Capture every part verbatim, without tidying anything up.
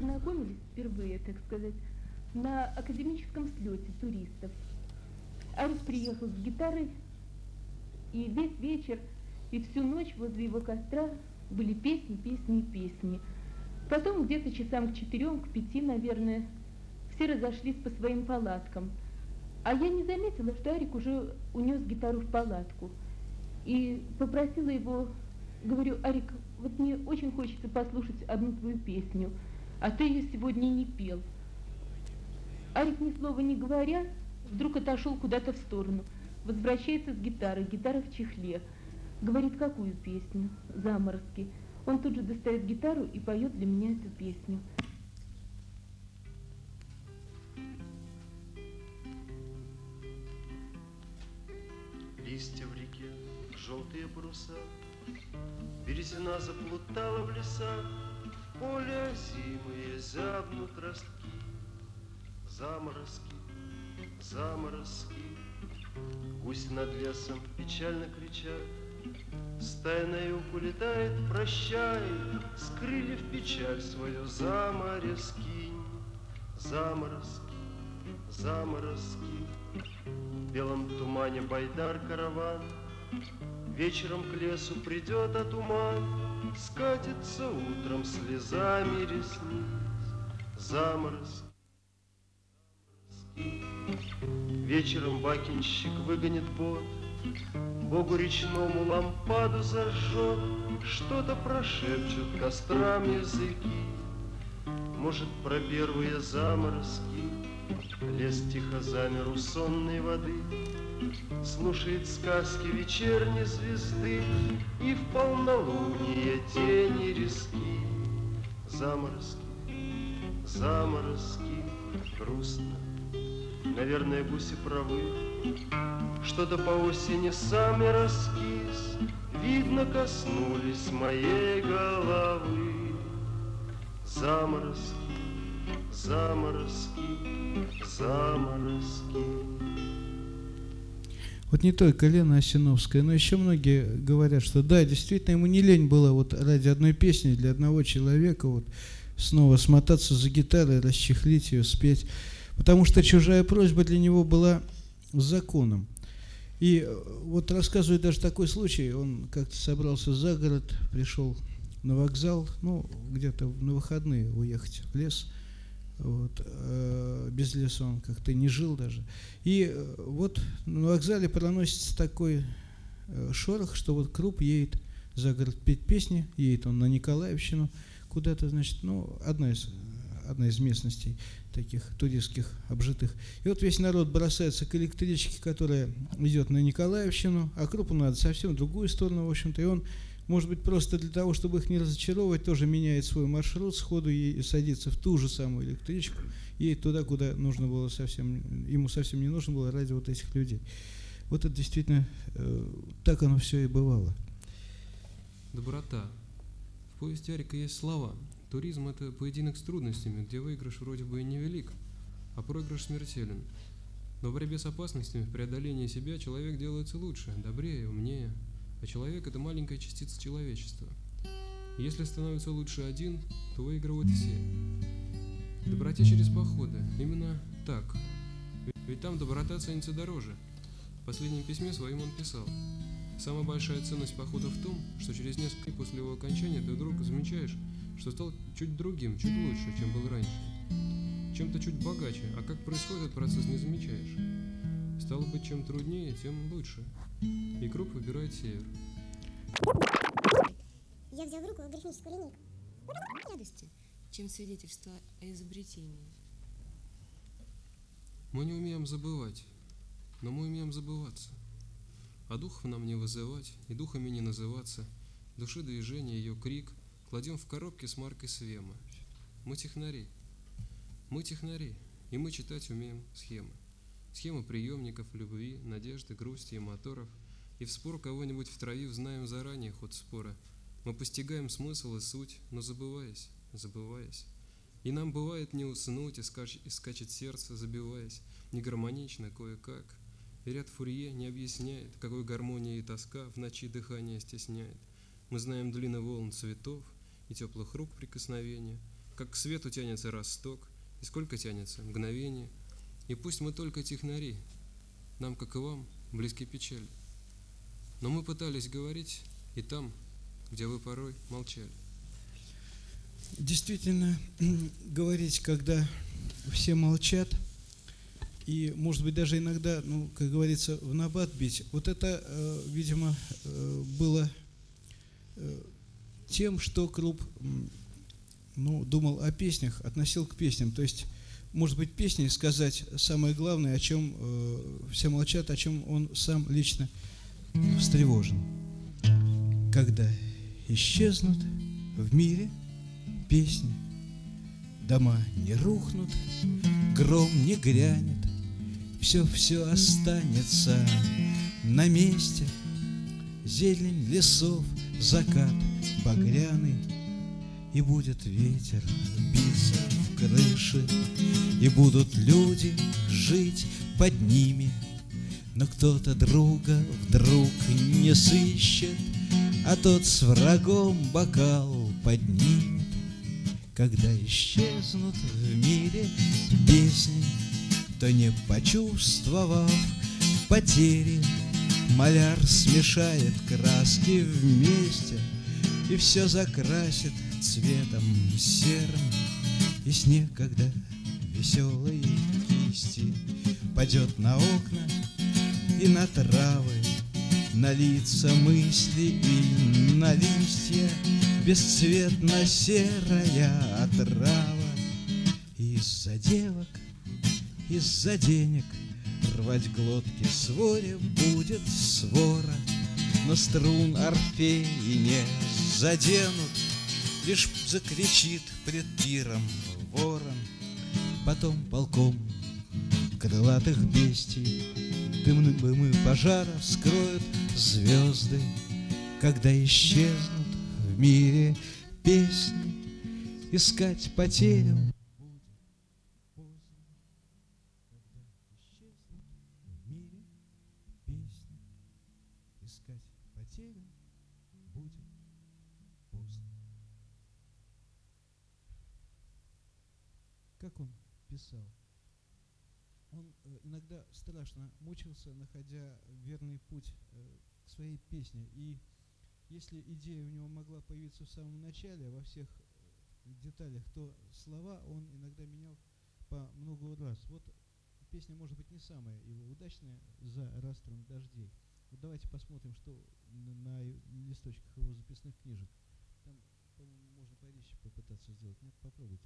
познакомились впервые, так сказать, на академическом слете туристов. Арик приехал с гитарой, и весь вечер и всю ночь возле его костра были песни, песни и песни. Потом где-то часам к четырем, к пяти, наверное, все разошлись по своим палаткам. А я не заметила, что Арик уже унес гитару в палатку. И попросила его, говорю: Арик, вот мне очень хочется послушать одну твою песню, а ты ее сегодня не пел. Арик, ни слова не говоря, вдруг отошел куда-то в сторону, возвращается с гитарой, гитара в чехле. Говорит: какую песню? Заморозки. Он тут же достает гитару и поет для меня эту песню. Листья в реке, желтые паруса, березина заплутала в лесах, в поле озимые зябнут ростки. Заморозки, заморозки, гусь над лесом печально кричат, стая на юг улетает, прощай, с крыльев печаль свою за море скинь. Заморозки, заморозки, в белом тумане байдар караван, вечером к лесу придет, а туман скатится утром слезами ресниц. Заморозки, вечером бакинщик выгонит бот, Богу речному лампаду зажжет, что-то прошепчут кострам языки. Может, про первые заморозки. Лес тихо замер у сонной воды, слушает сказки вечерней звезды, и в полнолуние тени резки. Заморозки, заморозки, грустно, наверное, гуси правы, что-то по осени сами раскис, видно, коснулись моей головы. Заморозки, заморозки, заморозки. Вот не только Лена Осиновская, но еще многие говорят, что да, действительно, ему не лень было вот ради одной песни для одного человека вот снова смотаться за гитарой, расчехлить ее, спеть, потому что чужая просьба для него была законом. И вот рассказывает даже такой случай, он как-то собрался за город, пришел на вокзал, ну, где-то на выходные уехать в лес, вот, э, без леса он как-то не жил даже. И э, вот на вокзале проносится такой э, шорох, что вот Круп едет за город петь песни, едет он на Николаевщину куда-то, значит, ну, одна из, одна из местностей таких туристских, обжитых. И вот весь народ бросается к электричке, которая идет на Николаевщину, а Крупу надо совсем в другую сторону, в общем-то, и он, может быть, просто для того, чтобы их не разочаровывать, тоже меняет свой маршрут, сходу и садится в ту же самую электричку, едет туда, куда нужно было совсем, ему совсем не нужно было ради вот этих людей. Вот это действительно, э, так оно все и бывало. Доброта. В повести Арика есть слова. Туризм – это поединок с трудностями, где выигрыш вроде бы и невелик, а проигрыш смертелен. Но в борьбе с опасностями, в преодолении себя человек делается лучше, добрее, умнее. А человек – это маленькая частица человечества. И если становится лучше один, то выигрывают все. В доброте через походы. Именно так. Ведь там доброта ценится дороже. В последнем письме своем он писал: самая большая ценность похода в том, что через несколько дней после его окончания ты вдруг замечаешь, что стал чуть другим, чуть лучше, чем был раньше. Чем-то чуть богаче, а как происходит этот процесс, не замечаешь. Стало быть, чем труднее, тем лучше. И Круп выбирает север. Я взял в руку алгоритмическую линейку. Радости, чем свидетельство о изобретении. Мы не умеем забывать, но мы умеем забываться. А духов нам не вызывать, и духами не называться. Души движения, ее крик кладем в коробке с маркой Свема. Мы технари. Мы технари, и мы читать умеем схемы. Схемы приемников, любви, надежды, грусти и моторов. И в спор кого-нибудь втроив знаем заранее ход спора. Мы постигаем смысл и суть, но забываясь, забываясь. И нам бывает не уснуть, и, скач, и скачет сердце, забиваясь, негармонично кое-как. И ряд Фурье не объясняет, какой гармония и тоска в ночи дыхание стесняет. Мы знаем длины волн цветов и теплых рук прикосновения, как к свету тянется росток, и сколько тянется мгновение. И пусть мы только технари, нам, как и вам, близки печаль. Но мы пытались говорить и там, где вы порой молчали. Действительно, говорить, когда все молчат, и, может быть, даже иногда, ну, как говорится, в набат бить, вот это, э, видимо, э, было э, тем, что Круп, ну, думал о песнях, относил к песням. То есть, может быть, песней сказать самое главное, о чем э, все молчат, о чем он сам лично встревожен. Когда исчезнут в мире песни, дома не рухнут, гром не грянет, все-все останется на месте. Зелень лесов, закат багряный, и будет ветер биться в крыши, и будут люди жить под ними. Но кто-то друга вдруг не сыщет, а тот с врагом бокал поднимет. Когда исчезнут в мире песни, то не почувствовав потери, маляр смешает краски вместе и все закрасит цветом серым. И снег, когда веселой кисти падет на окна и на травы, на лица мысли и на листья, бесцветно серая отрава. И из-за девок, из-за денег рвать глотки своре будет свора, но струн Орфеи не заденут, лишь закричит пред пиром ворон. Потом полком крылатых бестий дымным дымы пожара вскроют звезды. Когда исчезнут в мире песни, искать потерю искать потерю будет поздно. Как он писал? Он э, иногда страшно мучился, находя верный путь э, к своей песне. И если идея у него могла появиться в самом начале, во всех э, деталях, то слова он иногда менял по много раз. Вот песня, может быть, не самая его удачная, «За растром дождей». Вот давайте посмотрим, что на, на листочках его записных книжек. Там, по-моему, можно порезче попытаться сделать. Нет, попробуйте.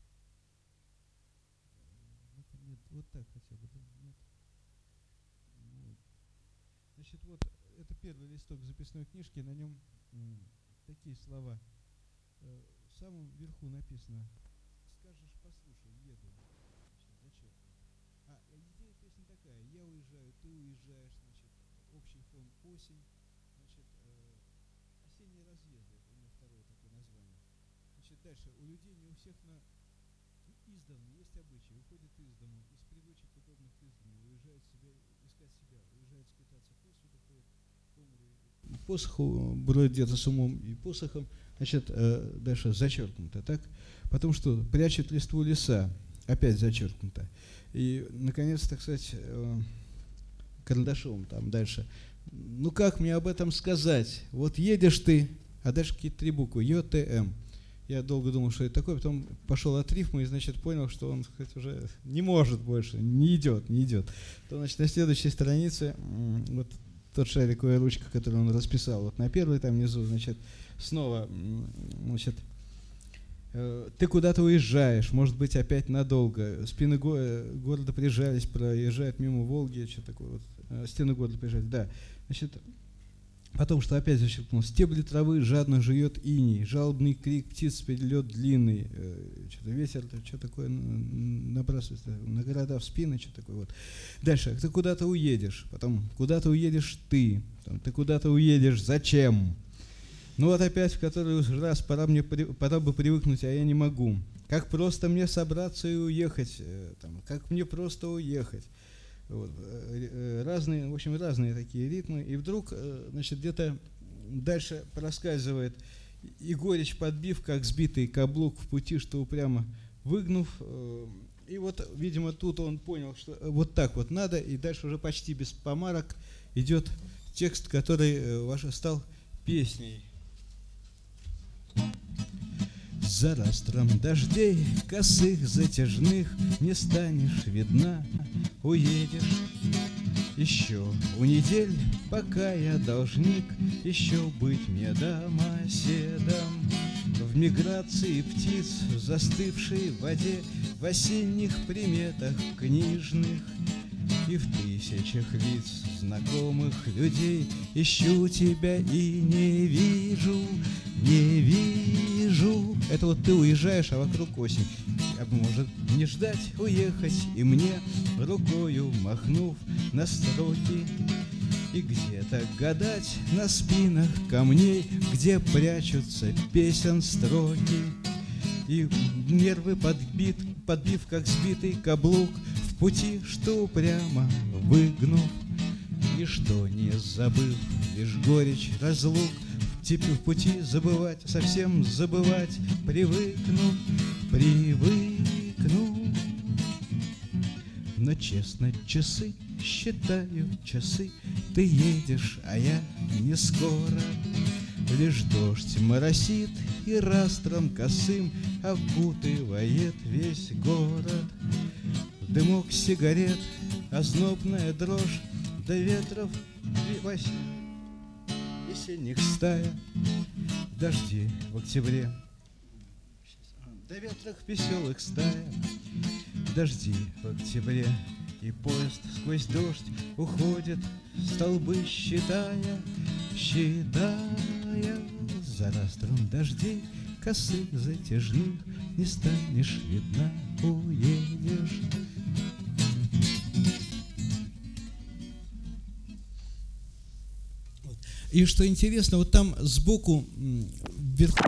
Нет, вот так хотя бы, да? Нет. Вот. Значит, вот это первый листок записной книжки, на нем м, такие слова. Э, в самом верху написано: «Скажешь, послушай, еду». Значит, зачем? А идея песни такая: я уезжаю, ты уезжаешь, значит, общий фон осень, значит, э, осенние разъезды, это у него второе такое название. Значит, дальше, у людей не у всех на издавна есть обычаи, уходят из дому, из привычек, удобных из дому, уезжают себя, искать себя, уезжают скитаться по свету, ходят по морю, посоху, бродят где-то с умом и посохом. Значит, э, дальше зачеркнуто, так? Потому что прячет листву леса, опять зачеркнуто. И, наконец, так сказать, э, карандашом там дальше. Ну как мне об этом сказать? Вот едешь ты, а дальше какие-то три буквы, Ё Т М. Я долго думал, что это такое, потом пошел от рифмы и, значит, понял, что он, сказать, уже не может больше, не идет, не идет. То, значит, на следующей странице вот тот шариковая ручка, которую он расписал, вот на первой там внизу, значит, снова, значит, ты куда-то уезжаешь, может быть, опять надолго. Спины го- города прижались, проезжают мимо Волги, что такое, вот, стены города прижались, да. Значит, потом, что опять зачеркнул: стебли травы жадно жует иней, жалобный крик птиц перелет длинный, э, что-то ветер, что такое набрасывается на города в спины, что такое вот. Дальше, ты куда-то уедешь, потом куда-то уедешь ты, потом, ты куда-то уедешь, зачем? Ну вот опять в который раз пора мне пора бы привыкнуть, а я не могу. Как просто мне собраться и уехать, э, там, как мне просто уехать. Вот, разные, в общем, разные такие ритмы. И вдруг, значит, где-то дальше проскальзывает и горечь подбив, как сбитый каблук в пути, что упрямо выгнув. И вот, видимо, тут он понял, что вот так вот надо, и дальше уже почти без помарок идет текст, который ваш стал песней. За растром дождей, косых, затяжных, не станешь видна, уедешь. Еще у недель, пока я должник, еще быть мне домоседом. В миграции птиц, в застывшей воде, в осенних приметах книжных и в тысячах лиц знакомых людей ищу тебя и не вижу, не вижу. Это вот ты уезжаешь, а вокруг осень. А может не ждать, уехать и мне, рукою махнув на строки, и где-то гадать на спинах камней, где прячутся песен строки. И нервы подбит, подбив, как сбитый каблук, в пути, что упрямо выгнув, ничто не забыв, лишь горечь разлук. Теперь в пути забывать, совсем забывать, привыкну, привыкну. Но честно часы, считаю часы, ты едешь, а я не скоро. Лишь дождь моросит и растром косым окутывает весь город. Дымок сигарет, ознобная дрожь, до ветров весенних стая, дожди в октябре. До ветрах веселых стая, дожди в октябре. И поезд сквозь дождь уходит, столбы считая, считая. За растром дождей, косых, затяжных, не станешь видна, уедешь. И что интересно, вот там сбоку вверху,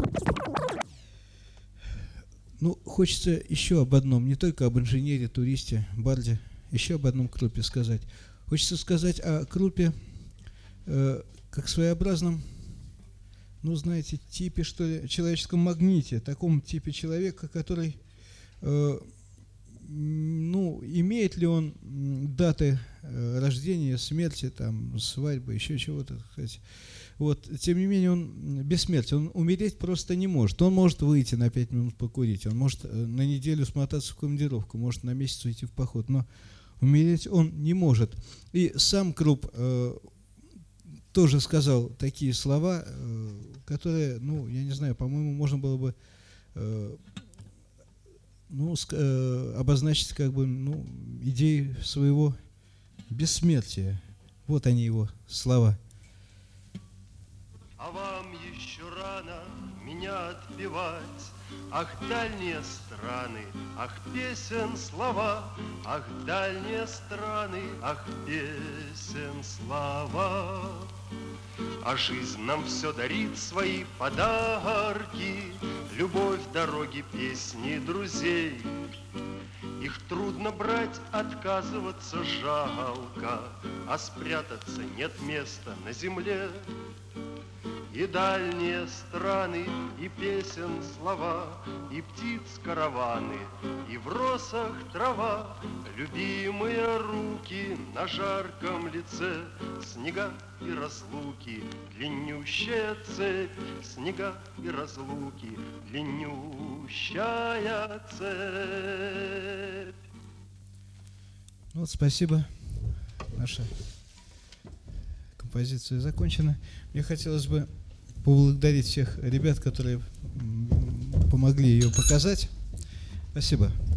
ну, хочется еще об одном, не только об инженере, туристе, барде, еще об одном крупе сказать. Хочется сказать о крупе э, как своеобразном, ну, знаете, типе, что ли, человеческом магните, таком типе человека, который, э, ну, имеет ли он даты э, рождения, смерти, там, свадьбы, еще чего-то, сказать. Вот, тем не менее, он бессмертен, он умереть просто не может. Он может выйти на пять минут покурить, он может на неделю смотаться в командировку, может на месяц уйти в поход, но умереть он не может. И сам Круп э, тоже сказал такие слова, э, которые, ну, я не знаю, по-моему, можно было бы э, ну, ск- э, обозначить как бы, ну, идеи своего бессмертия. Вот они, его слова. А вам еще рано меня отпевать. Ах, дальние страны, ах, песен слова, ах, дальние страны, ах, песен слова. А жизнь нам все дарит свои подарки, любовь, дороги, песни друзей. Их трудно брать, отказываться жалко, а спрятаться нет места на земле. И дальние страны, и песен слова, и птиц караваны, и в росах трава, любимые руки на жарком лице, снега и разлуки, длиннющая цепь, снега и разлуки, длиннющая цепь. Вот, спасибо. Наша композиция закончена. Мне хотелось бы поблагодарить всех ребят, которые помогли ее показать. Спасибо.